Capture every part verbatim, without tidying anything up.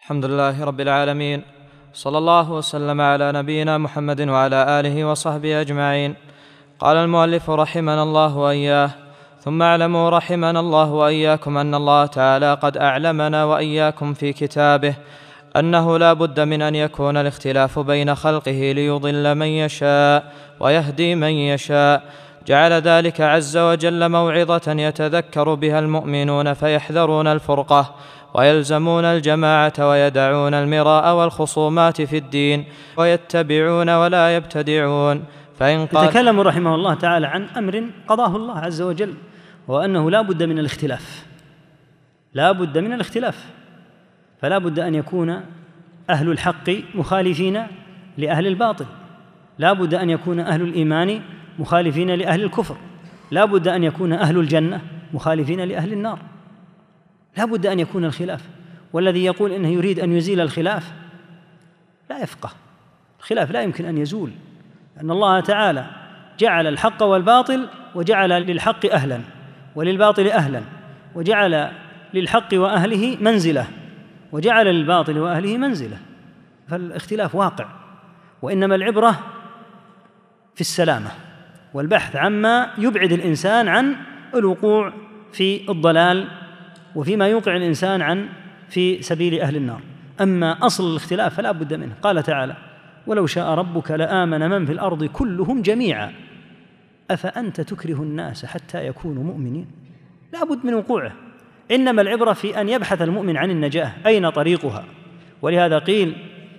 الحمد لله رب العالمين، صلى الله وسلم على نبينا محمد وعلى آله وصحبه أجمعين. قال المؤلف رحمنا الله وإياه: ثم اعلموا رحمنا الله وإياكم أن الله تعالى قد أعلمنا وإياكم في كتابه أنه لا بد من أن يكون الاختلاف بين خلقه ليضل من يشاء ويهدي من يشاء. جعل ذلك عز وجل موعظة يتذكر بها المؤمنون فيحذرون الفرقة ويلزمون الجماعة ويدعون المراء والخصومات في الدين ويتبعون ولا يبتدعون. فإن قال يتكلم رحمه الله تعالى عن أمر قضاه الله عز وجل، وأنه لا بد من الاختلاف، لا بد من الاختلاف، فلا بد أن يكون أهل الحق مخالفين لأهل الباطل، لا بد أن يكون أهل الإيمان مخالفين لأهل الكفر، لا بد أن يكون أهل الجنة مخالفين لأهل النار، لا بد أن يكون الخلاف. والذي يقول إنه يريد أن يزيل الخلاف لا يفقه. الخلاف لا يمكن أن يزول، أن الله تعالى جعل الحق والباطل، وجعل للحق أهلا وللباطل أهلا، وجعل للحق وأهله منزلة، وجعل للباطل وأهله منزلة، فالاختلاف واقع. وإنما العبرة في السلامة والبحث عما يبعد الإنسان عن الوقوع في الضلال وفيما يوقع الإنسان عن في سبيل أهل النار. أما أصل الاختلاف فلا بد منه. قال تعالى: ولو شاء ربك لآمن من في الأرض كلهم جميعا أفأنت تكره الناس حتى يكونوا مؤمنين. لا بد من وقوعه. إنما العبرة في أن يبحث المؤمن عن النجاة، أين طريقها. ولهذا قيل: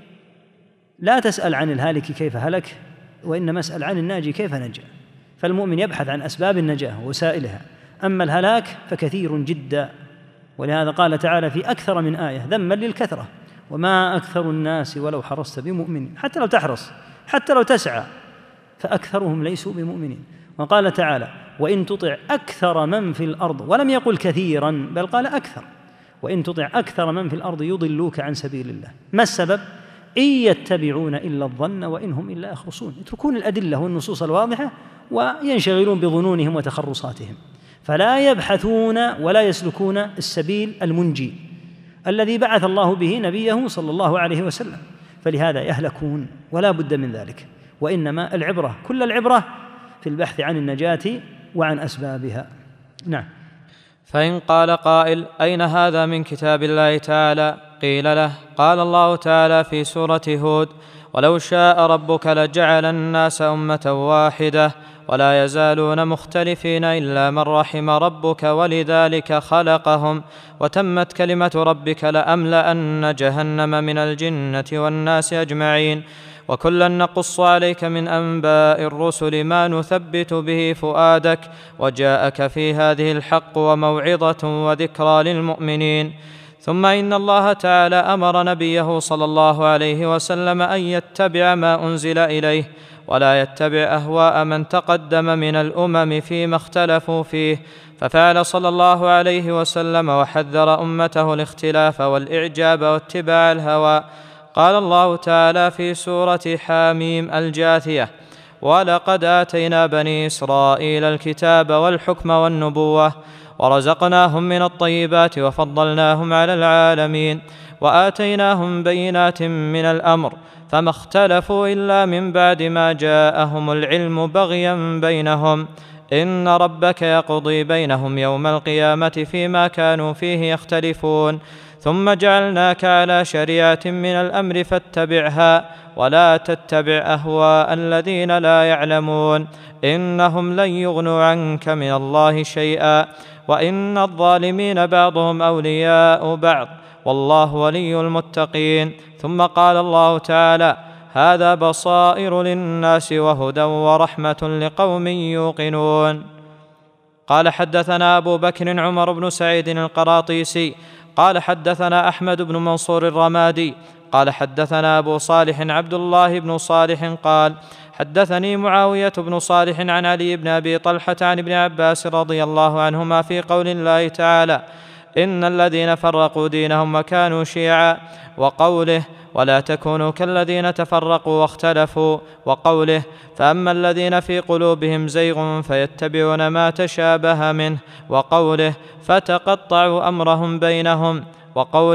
لا تسأل عن الهالك كيف هلك، وإنما اسأل عن الناجي كيف نجا. فالمؤمن يبحث عن أسباب النجاة ووسائلها، أما الهلاك فكثير جدا. ولهذا قال تعالى في أكثر من آية ذما للكثرة: وما أكثر الناس ولو حرصت بمؤمنين. حتى لو تحرص، حتى لو تسعى، فأكثرهم ليسوا بمؤمنين. وقال تعالى: وإن تطع أكثر من في الأرض، ولم يقل كثيرا بل قال أكثر، وإن تطع أكثر من في الأرض يضلوك عن سبيل الله. ما السبب؟ إن يتبعون إلا الظن وإن هم إلا يخرصون. يتركون الأدلة والنصوص الواضحة وينشغلون بظنونهم وتخرصاتهم، فلا يبحثون ولا يسلكون السبيل المنجي الذي بعث الله به نبيه صلى الله عليه وسلم، فلهذا يهلكون، ولا بد من ذلك. وإنما العبرة، كل العبرة في البحث عن النجاة وعن أسبابها. نعم. فإن قال قائل: أين هذا من كتاب الله تعالى؟ قيل له: قال الله تعالى في سورة هود: ولو شاء ربك لجعل الناس أمة واحدة ولا يزالون مختلفين إلا من رحم ربك ولذلك خلقهم وتمت كلمة ربك لأملأن جهنم من الجنة والناس أجمعين وكلا نقص عليك من أنباء الرسل ما نثبت به فؤادك وجاءك في هذه الحق وموعظة وذكرى للمؤمنين. ثم إن الله تعالى أمر نبيه صلى الله عليه وسلم أن يتبع ما أنزل إليه ولا يتبع أهواء من تقدم من الأمم فيما اختلفوا فيه، ففعل صلى الله عليه وسلم وحذر أمته الاختلاف والإعجاب واتباع الهوى. قال الله تعالى في سورة حاميم الجاثية: ولقد آتينا بني إسرائيل الكتاب والحكم والنبوة ورزقناهم من الطيبات وفضلناهم على العالمين وآتيناهم بينات من الأمر فما اختلفوا إلا من بعد ما جاءهم العلم بغيا بينهم إن ربك يقضي بينهم يوم القيامة فيما كانوا فيه يختلفون ثم جعلناك على شريعة من الأمر فاتبعها ولا تتبع أهواء الذين لا يعلمون إنهم لن يغنوا عنك من الله شيئا وإن الظالمين بعضهم أولياء بعض والله ولي المتقين. ثم قال الله تعالى: هذا بصائر للناس وهدى ورحمة لقوم يوقنون. قال: حدثنا أبو بكر عمر بن سعيد القراطيسي قال: حدثنا أحمد بن منصور الرمادي قال: حدثنا أبو صالح عبد الله بن صالح قال: حدثني معاوية بن صالح عن علي بن أبي طلحة عن ابن عباس رضي الله عنهما في قول الله تعالى: إن الذين فرقوا دينهم وكانوا شيعا، وقوله: ولا تكونوا كالذين تفرقوا واختلفوا، وقوله: فأما الذين في قلوبهم زيغ فيتبعون ما تشابه منه، وقوله: فتقطعوا أمرهم بينهم، وقوله: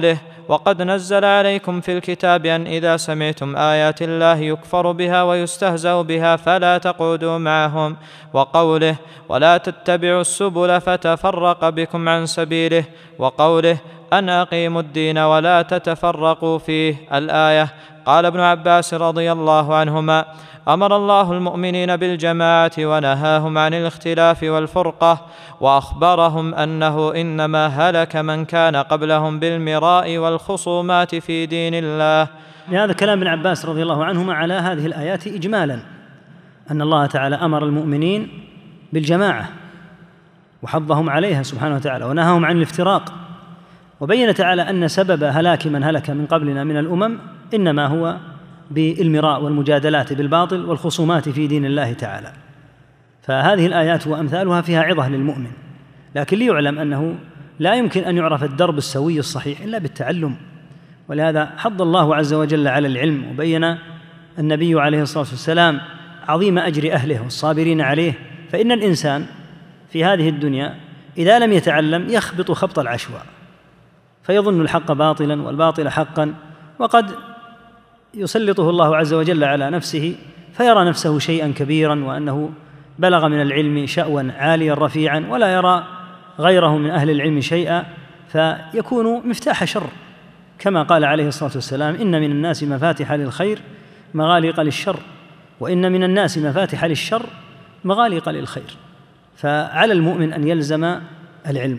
وقد نزل عليكم في الكتاب أن إذا سمعتم آيات الله يكفر بها ويستهزأ بها فلا تقعدوا معهم، وقوله ولا تتبعوا السبل فتفرق بكم عن سبيله، وقوله أن أقيموا الدين ولا تتفرقوا فيه الآية. قال ابن عباس رضي الله عنهما أمر الله المؤمنين بالجماعة ونهاهم عن الاختلاف والفرقة، وأخبرهم أنه إنما هلك من كان قبلهم بالمراء والخصومات في دين الله. هذا كلام ابن عباس رضي الله عنهما على هذه الآيات إجمالا، أن الله تعالى أمر المؤمنين بالجماعة وحضهم عليها سبحانه وتعالى ونهاهم عن الافتراق، وبين تعالى أن سبب هلاك من هلك من قبلنا من الأمم إنما هو بالمراء والمجادلات بالباطل والخصومات في دين الله تعالى. فهذه الآيات وأمثالها فيها عظة للمؤمن، لكن ليعلم أنه لا يمكن أن يعرف الدرب السوي الصحيح إلا بالتعلم، ولهذا حض الله عز وجل على العلم، وبين النبي عليه الصلاة والسلام عظيم أجر أهله والصابرين عليه. فإن الإنسان في هذه الدنيا إذا لم يتعلم يخبط خبط العشواء، فيظن الحق باطلا والباطل حقا، وقد يسلطه الله عز وجل على نفسه فيرى نفسه شيئا كبيرا وأنه بلغ من العلم شأوا عاليا رفيعا، ولا يرى غيره من أهل العلم شيئا، فيكون مفتاح شر، كما قال عليه الصلاة والسلام إن من الناس مفاتح للخير مغاليق للشر، وإن من الناس مفاتح للشر مغاليق للخير. فعلى المؤمن أن يلزم العلم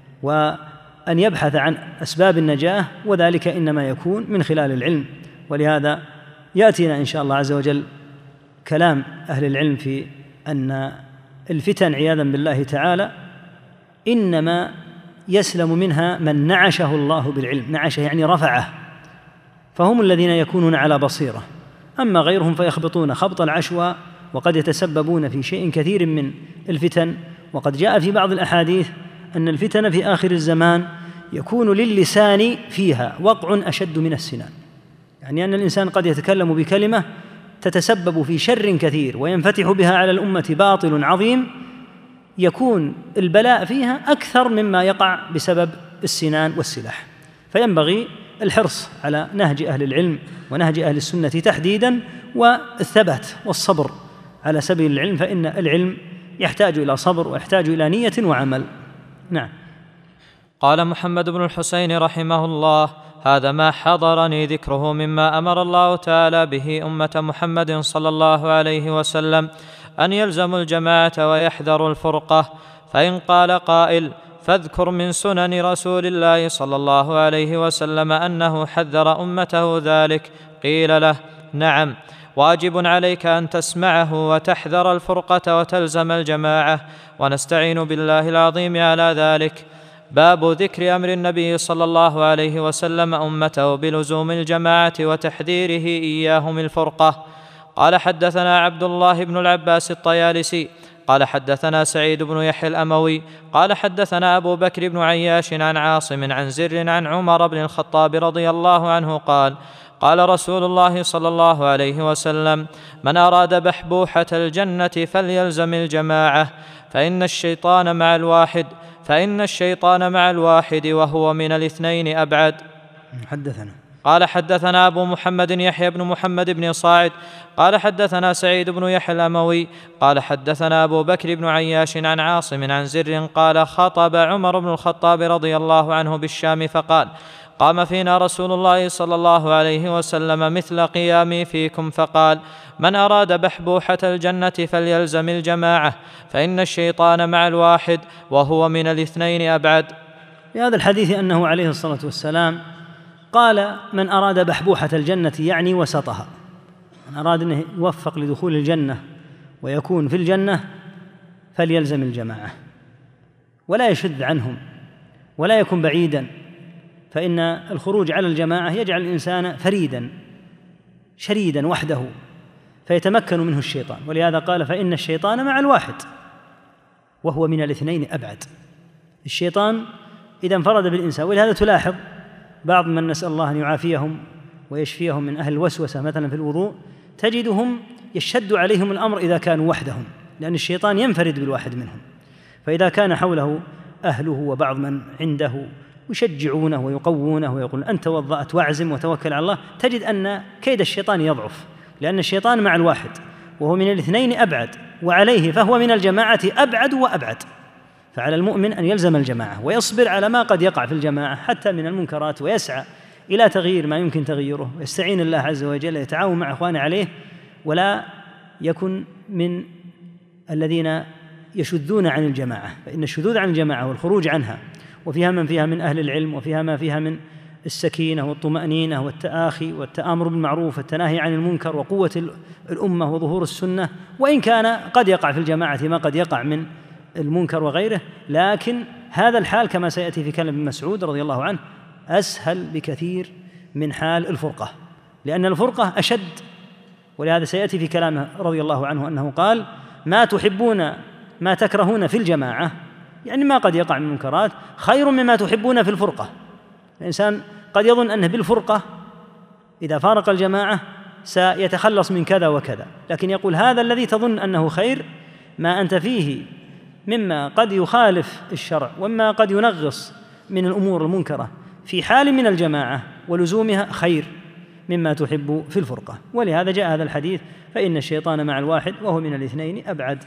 وأن يبحث عن أسباب النجاة، وذلك إنما يكون من خلال العلم. ولهذا يأتينا إن شاء الله عز وجل كلام أهل العلم في أن الفتن عياذا بالله تعالى إنما يسلم منها من نعشه الله بالعلم، نعشه يعني رفعه، فهم الذين يكونون على بصيرة، أما غيرهم فيخبطون خبط العشواء وقد يتسببون في شيء كثير من الفتن. وقد جاء في بعض الأحاديث أن الفتن في آخر الزمان يكون للسان فيها وقع أشد من السنان، يعني أن الإنسان قد يتكلم بكلمة تتسبب في شر كثير وينفتح بها على الأمة باطل عظيم، يكون البلاء فيها أكثر مما يقع بسبب السنان والسلاح. فينبغي الحرص على نهج أهل العلم ونهج أهل السنة تحديدا، والثبات والصبر على سبيل العلم، فإن العلم يحتاج إلى صبر ويحتاج إلى نية وعمل. نعم. قال محمد بن الحسين رحمه الله هذا ما حضرني ذكره مما أمر الله تعالى به أمة محمد صلى الله عليه وسلم أن يلزموا الجماعة ويحذروا الفرقة. فإن قال قائل فاذكر من سنن رسول الله صلى الله عليه وسلم أنه حذر أمته ذلك، قيل له نعم، واجب عليك أن تسمعه وتحذر الفرقة وتلزم الجماعة، ونستعين بالله العظيم على ذلك. باب ذكر أمر النبي صلى الله عليه وسلم أمته بلزوم الجماعة وتحذيره إياهم الفرقة. قال حدثنا عبد الله بن العباس الطيالسي قال حدثنا سعيد بن يحيى الأموي قال حدثنا أبو بكر بن عياش عن عاصم عن زر عن عمر بن الخطاب رضي الله عنه قال قال رسول الله صلى الله عليه وسلم من أراد بحبوحة الجنة فليلزم الجماعة، فإن الشيطان مع الواحد فإن الشيطان مع الواحد وهو من الاثنين أبعد. حدثنا قال حدثنا أبو محمد يحيى بن محمد بن صاعد قال حدثنا سعيد بن يحيى الأموي قال حدثنا أبو بكر بن عياش عن عاصم عن زر قال خطب عمر بن الخطاب رضي الله عنه بالشام فقال قام فينا رسول الله صلى الله عليه وسلم مثل قيامي فيكم، فقال من أراد بحبوحة الجنة فليلزم الجماعة، فإن الشيطان مع الواحد وهو من الاثنين أبعد. في هذا الحديث أنه عليه الصلاة والسلام قال من أراد بحبوحة الجنة يعني وسطها، من أراد أن يوفق لدخول الجنة ويكون في الجنة فليلزم الجماعة ولا يشذ عنهم ولا يكن بعيدا، فإن الخروج على الجماعة يجعل الإنسان فريدا شريدا وحده فيتمكن منه الشيطان، ولهذا قال فإن الشيطان مع الواحد وهو من الاثنين أبعد. الشيطان إذا انفرد بالإنسان، ولهذا تلاحظ بعض من نسأل الله أن يعافيهم ويشفيهم من أهل الوسوسة مثلا في الوضوء تجدهم يشد عليهم الأمر إذا كانوا وحدهم، لأن الشيطان ينفرد بالواحد منهم، فإذا كان حوله أهله وبعض من عنده يشجعونه ويقوونه ويقول أنت توضأت واعزم وتوكل على الله، تجد أن كيد الشيطان يضعف، لأن الشيطان مع الواحد وهو من الاثنين أبعد، وعليه فهو من الجماعة أبعد وأبعد. فعلى المؤمن أن يلزم الجماعة ويصبر على ما قد يقع في الجماعة حتى من المنكرات، ويسعى إلى تغيير ما يمكن تغييره، ويستعين الله عز وجل، يتعاون مع أخوانه عليه، ولا يكن من الذين يشذون عن الجماعة، فإن الشذوذ عن الجماعة والخروج عنها وفيها من فيها من أهل العلم، وفيها ما فيها من السكينة والطمأنينة والتآخي والتآمر بالمعروف والتناهي عن المنكر وقوة الأمة وظهور السنة، وإن كان قد يقع في الجماعة ما قد يقع من المنكر وغيره، لكن هذا الحال كما سيأتي في كلام ابن مسعود رضي الله عنه أسهل بكثير من حال الفرقة، لأن الفرقة أشد. ولهذا سيأتي في كلامه رضي الله عنه أنه قال: ما تحبون ما تكرهون في الجماعة، يعني ما قد يقع من منكرات، خير مما تحبون في الفرقة. الإنسان قد يظن أنه بالفرقة إذا فارق الجماعة سيتخلص من كذا وكذا، لكن يقول هذا الذي تظن أنه خير ما أنت فيه مما قد يخالف الشرع وما قد ينغص من الأمور المنكرة في حال من الجماعة ولزومها خير مما تحب في الفرقة. ولهذا جاء هذا الحديث: فإن الشيطان مع الواحد وهو من الاثنين أبعد.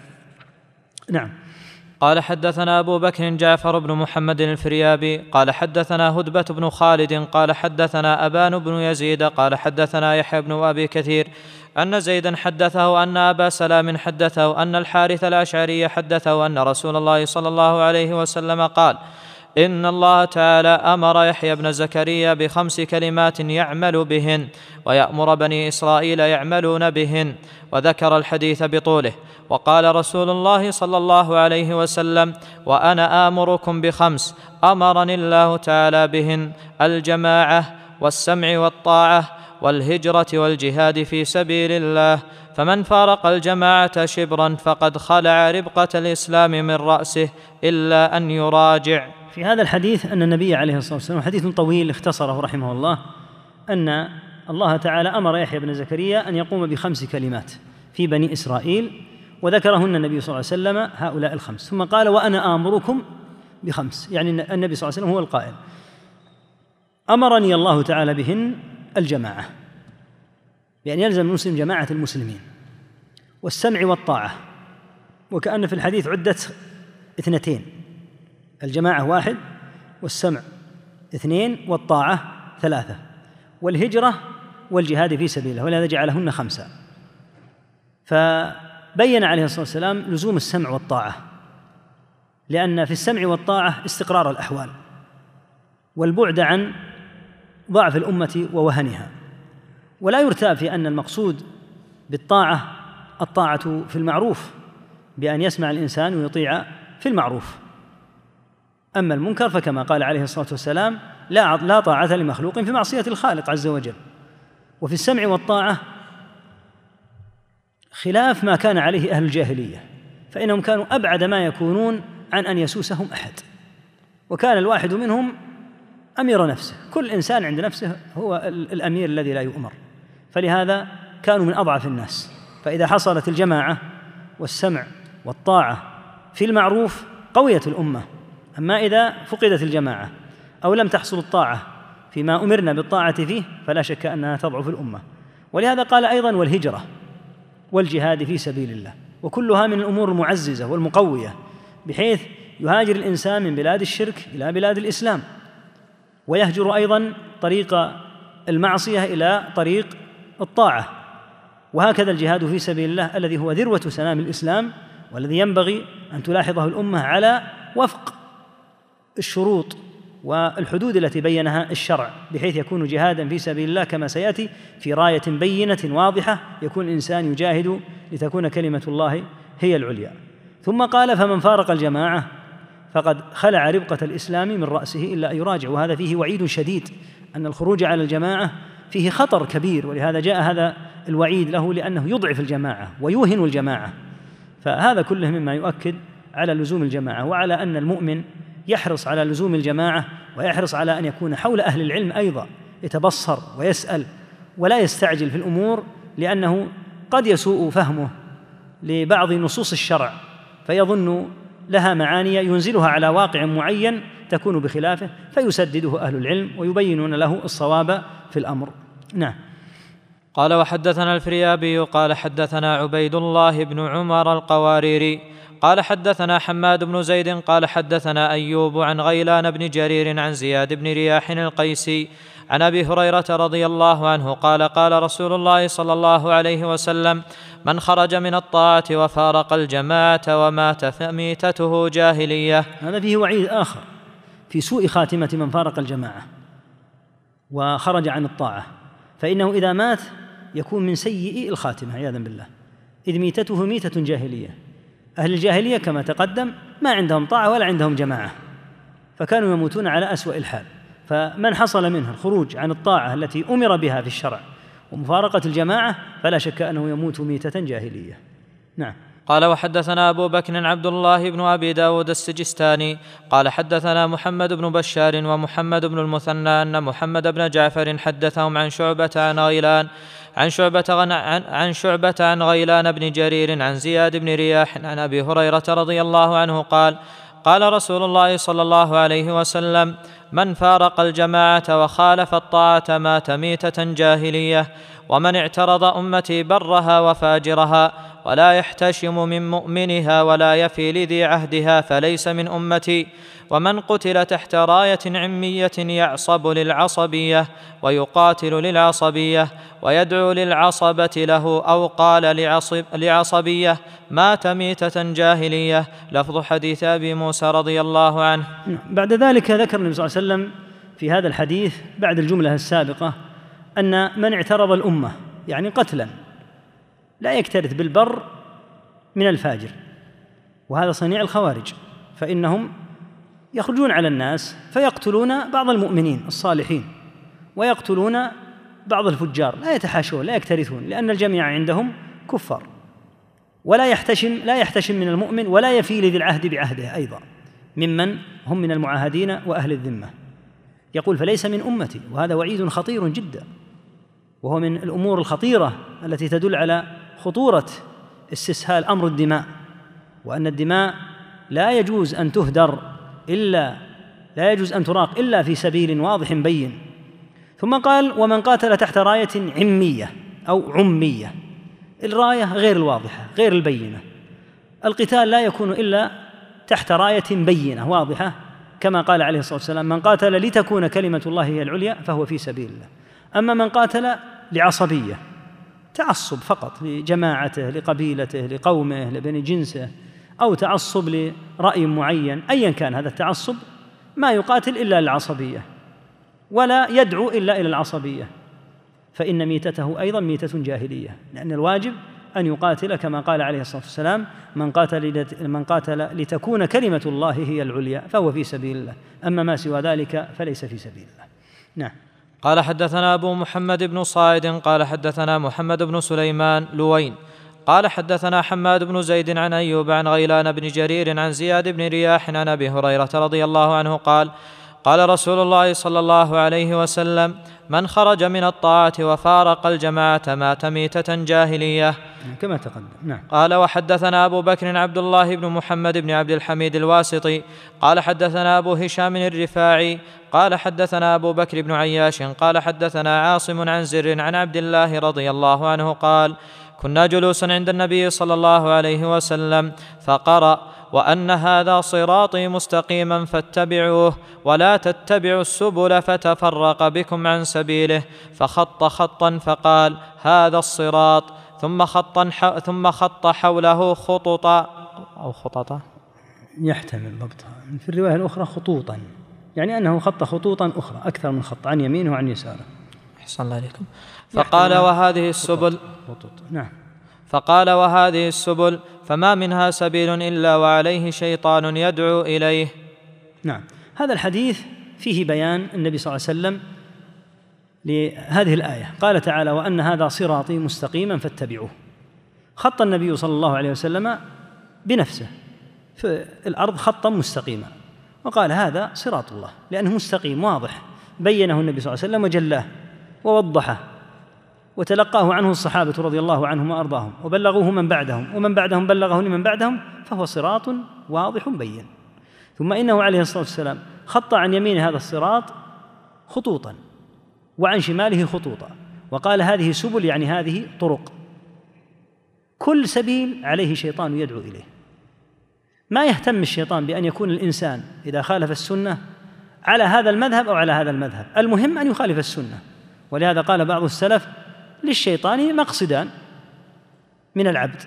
نعم. قال حدثنا أبو بكر جعفر بن محمد الفريابي قال حدثنا هدبة بن خالد قال حدثنا أبان بن يزيد قال حدثنا يحيى بن أبي كثير أن زيدا حدثه أن أبا سلام حدثه أن الحارث الأشعري حدثه أن رسول الله صلى الله عليه وسلم قال: إن الله تعالى أمر يحيى بن زكريا بخمس كلمات يعمل بهن ويأمر بني إسرائيل يعملون بهن، وذكر الحديث بطوله. وقال رسول الله صلى الله عليه وسلم: وأنا آمركم بخمس أمرني الله تعالى بهن: الجماعة والسمع والطاعة والهجرة والجهاد في سبيل الله، فمن فارق الجماعة شبرا فقد خلع ربقة الإسلام من رأسه إلا أن يراجع. في هذا الحديث أن النبي عليه الصلاة والسلام، حديث طويل اختصره رحمه الله، أن الله تعالى أمر يحيى بن زكريا أن يقوم بخمس كلمات في بني إسرائيل، وذكرهن النبي صلى الله عليه وسلم هؤلاء الخمس، ثم قال: وأنا آمركم بخمس، يعني النبي صلى الله عليه وسلم هو القائل. أمرني الله تعالى بهن: الجماعة، بأن يلزم المسلم جماعة المسلمين، والسمع والطاعة، وكأن في الحديث عدت اثنتين، الجماعة واحد والسمع اثنين والطاعة ثلاثة، والهجرة والجهاد في سبيل الله، ولهذا جعلهن خمسة. فبين عليه الصلاة والسلام لزوم السمع والطاعة، لأن في السمع والطاعة استقرار الأحوال والبعد عن ضعف الأمة ووهنها، ولا يرتاب في أن المقصود بالطاعة الطاعة في المعروف بأن يسمع الإنسان ويطيع في المعروف، أما المنكر فكما قال عليه الصلاة والسلام: لا لا طاعة لمخلوق في معصية الخالق عز وجل. وفي السمع والطاعة خلاف ما كان عليه أهل الجاهلية، فإنهم كانوا أبعد ما يكونون عن أن يسوسهم أحد، وكان الواحد منهم أمير نفسه، كل إنسان عند نفسه هو الأمير الذي لا يؤمر، فلهذا كانوا من أضعف الناس. فإذا حصلت الجماعة والسمع والطاعة في المعروف قويت الأمة، أما إذا فقدت الجماعة أو لم تحصل الطاعة فيما أمرنا بالطاعة فيه فلا شك أنها تضعف الأمة. ولهذا قال أيضا: والهجرة والجهاد في سبيل الله، وكلها من الأمور المعززة والمقوية، بحيث يهاجر الإنسان من بلاد الشرك إلى بلاد الإسلام، ويهجر أيضا طريق المعصية إلى طريق الطاعة. وهكذا الجهاد في سبيل الله الذي هو ذروة سنام الإسلام، والذي ينبغي أن تلاحظه الأمة على وفق الشروط والحدود التي بينها الشرع، بحيث يكون جهادا في سبيل الله كما سيأتي في راية بينة واضحة، يكون الإنسان يجاهد لتكون كلمة الله هي العليا. ثم قال: فمن فارق الجماعة فقد خلع ربقة الإسلام من رأسه إلا أن يراجع. وهذا فيه وعيد شديد، أن الخروج على الجماعة فيه خطر كبير، ولهذا جاء هذا الوعيد له، لأنه يضعف الجماعة ويوهن الجماعة. فهذا كله مما يؤكد على لزوم الجماعة، وعلى أن المؤمن يحرص على لزوم الجماعة، ويحرص على أن يكون حول أهل العلم أيضا، يتبصر ويسأل ولا يستعجل في الأمور، لأنه قد يسوء فهمه لبعض نصوص الشرع فيظن لها معاني ينزلها على واقع معين تكون بخلافه، فيسدده أهل العلم ويبينون له الصواب في الأمر. نعم. قال وحدثنا الفريابي قال حدثنا عبيد الله بن عمر القواريري قال حدثنا حماد بن زيد قال حدثنا أيوب عن غيلان بن جرير عن زياد بن رياح القيسي عن أبي هريرة رضي الله عنه قال قال رسول الله صلى الله عليه وسلم: من خرج من الطاعة وفارق الجماعة ومات فميتته جاهلية. هذا فيه وعيد آخر في سوء خاتمة من فارق الجماعة وخرج عن الطاعة، فإنه إذا مات يكون من سيئ الخاتمة عياذا بالله، إذ ميتته ميتة جاهلية. أهل الجاهلية كما تقدم ما عندهم طاعة ولا عندهم جماعة، فكانوا يموتون على أسوأ الحال. فمن حصل منه الخروج عن الطاعة التي أمر بها في الشرع ومفارقة الجماعة فلا شك أنه يموت ميتة جاهلية. نعم. قال وحدثنا أبو بكر عبد الله بن أبي داود السجستاني قال حدثنا محمد بن بشار ومحمد بن المثنى أن محمد بن جعفر حدثهم عن شعبة عن غيلان عن شعبة عن, عن شعبة عن غيلان بن جرير عن زياد بن رياح عن أبي هريرة رضي الله عنه قال قال رسول الله صلى الله عليه وسلم: من فارق الجماعة وخالف الطاعة مات ميتة جاهلية، ومن اعترض أمتي برها وفاجرها ولا يحتشم من مؤمنها ولا يفي لذي عهدها فليس من أمتي، ومن قتل تحت راية عمية يعصب للعصبية ويقاتل للعصبية ويدعو للعصبة له أو قال لعصب لعصبية مات ميتة جاهلية. لفظ حديث أبي موسى رضي الله عنه. بعد ذلك ذكر النبي صلى الله عليه وسلم في هذا الحديث بعد الجملة السابقة أن من اعترض الأمة يعني قتلا لا يكترث بالبر من الفاجر، وهذا صنيع الخوارج، فإنهم يخرجون على الناس فيقتلون بعض المؤمنين الصالحين ويقتلون بعض الفجار، لا يتحاشون لا يكترثون، لأن الجميع عندهم كفار، ولا يحتشم لا يحتشم من المؤمن ولا يفي لذي العهد بعهده أيضا ممن هم من المعاهدين وأهل الذمة. يقول فليس من أمتي، وهذا وعيد خطير جدا، وهو من الأمور الخطيرة التي تدل على خطورة استسهال أمر الدماء، وأن الدماء لا يجوز أن تهدر إلا لا يجوز أن تراق إلا في سبيل واضح بين. ثم قال: ومن قاتل تحت راية عمية أو عمية، الراية غير الواضحة غير البينة، القتال لا يكون إلا تحت راية بينة واضحة، كما قال عليه الصلاة والسلام: من قاتل لتكون كلمة الله هي العليا فهو في سبيل الله. أما من قاتل لعصبية، تعصب فقط لجماعته لقبيلته لقومه لبني جنسه، أو تعصب لرأي معين أيا كان هذا التعصب، ما يقاتل إلا للعصبية ولا يدعو إلا إلى العصبية، فإن ميتته أيضا ميتة جاهلية، لأن الواجب أن يقاتل كما قال عليه الصلاة والسلام: من قاتل من قاتل لتكون كلمة الله هي العليا فهو في سبيل الله، أما ما سوى ذلك فليس في سبيل الله. نعم. قال حدثنا أبو محمد بن صاعد قال حدثنا محمد بن سليمان لوين قال حدثنا حماد بن زيد عن أيوب عن غيلان بن جرير عن زياد بن رياح عن أبي هريرة رضي الله عنه قال قال رسول الله صلى الله عليه وسلم: من خرج من الطاعة وفارق الجماعة مات ميتة جاهلية، كما تقدم. نعم. قال وحدثنا أبو بكر عبد الله بن محمد بن عبد الحميد الواسطي قال حدثنا أبو هشام الرفاعي قال حدثنا أبو بكر بن عياش قال حدثنا عاصم عن زر عن عبد الله رضي الله عنه قال: كنا جلوسا عند النبي صلى الله عليه وسلم فقرأ: وأن هذا صراطي مستقيما فاتبعوه ولا تتبعوا السبل فتفرق بكم عن سبيله، فخط خطا فقال: هذا الصراط، ثم خطا ثم خط حوله خططا أو خططا، يحتمل ضبطها في الرواية الأخرى خطوطا، يعني أنه خط خطوطا أخرى أكثر من خط عن يمينه وعن يساره. أحسن الله عليكم. فقال: وهذه السبل خطوط. نعم. فقال: وهذه السبل فما منها سبيل إلا وعليه شيطان يدعو إليه. نعم. هذا الحديث فيه بيان النبي صلى الله عليه وسلم لهذه الآية، قال تعالى: وأن هذا صراطي مستقيما فاتبعوه. خط النبي صلى الله عليه وسلم بنفسه في الأرض خطا مستقيما، وقال: هذا صراط الله، لأنه مستقيم واضح، بينه النبي صلى الله عليه وسلم وجلاه ووضحه، وتلقاه عنه الصحابة رضي الله عنهم وأرضاهم، وبلغوه من بعدهم، ومن بعدهم بلغه لمن بعدهم، فهو صراط واضح بين. ثم إنه عليه الصلاة والسلام خط عن يمين هذا الصراط خطوطا وعن شماله خطوطا، وقال هذه سبل، يعني هذه طرق، كل سبيل عليه شيطان يدعو إليه. ما يهتم الشيطان بأن يكون الإنسان إذا خالف السنة على هذا المذهب أو على هذا المذهب، المهم أن يخالف السنة. ولهذا قال بعض السلف للشيطان مقصدان من العبد: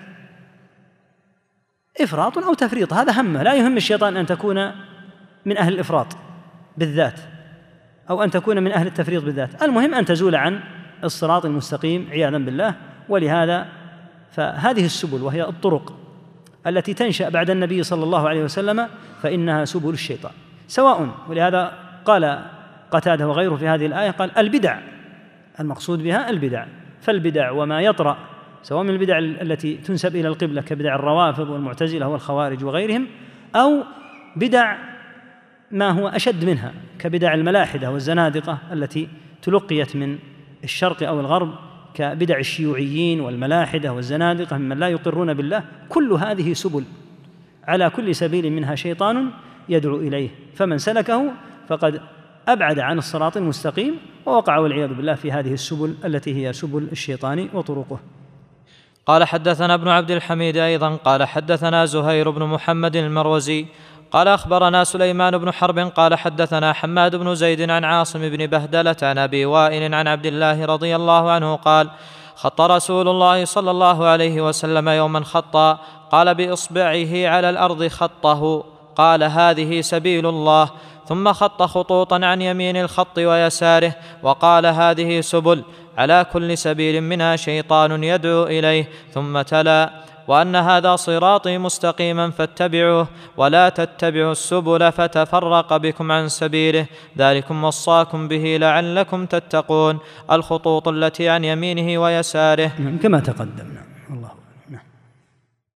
إفراط أو تفريط، هذا همه. لا يهم الشيطان أن تكون من أهل الإفراط بالذات أو أن تكون من أهل التفريط بالذات، المهم أن تزول عن الصراط المستقيم عياذا بالله. ولهذا فهذه السبل وهي الطرق التي تنشأ بعد النبي صلى الله عليه وسلم فإنها سبل الشيطان سواء. ولهذا قال قتادة وغيره في هذه الآية قال البدع، المقصود بها البدع، فالبدع وما يطرأ سواء من البدع التي تنسب إلى القبلة كبدع الروافض والمعتزلة والخوارج وغيرهم، أو بدع ما هو أشد منها كبدع الملاحدة والزنادقة التي تلقيت من الشرق أو الغرب كبدع الشيوعيين والملاحدة والزنادقة ممن لا يقرون بالله. كل هذه سبل، على كل سبيل منها شيطان يدعو إليه، فمن سلكه فقد أبعد عن الصراط المستقيم ووقع والعياذ بالله في هذه السبل التي هي سبل الشيطان وطرقه. قال حدثنا ابن عبد الحميد أيضا قال حدثنا زهير بن محمد المروزي قال أخبرنا سليمان بن حرب قال حدثنا حماد بن زيد عن عاصم بن بهدلة عن أبي وائل عن عبد الله رضي الله عنه قال: خط رسول الله صلى الله عليه وسلم يوما خطا، قال بإصبعه على الأرض خطه، قال هذه سبيل الله، ثم خط خطوطا عن يمين الخط ويساره، وقال هذه سبل، على كل سبيل منها شيطان يدعو إليه، ثم تلا: وأن هذا صراطي مستقيما فاتبعوه ولا تتبعوا السبل فتفرق بكم عن سبيله، ذلكم وصاكم به لعلكم تتقون. الخطوط التي عن يمينه ويساره كما تقدم.